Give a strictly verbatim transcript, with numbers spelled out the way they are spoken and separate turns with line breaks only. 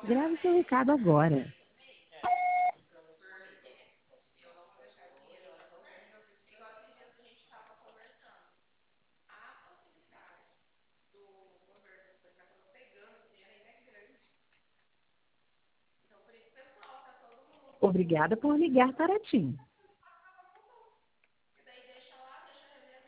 Grave seu recado agora. Obrigada por ligar para a TIM.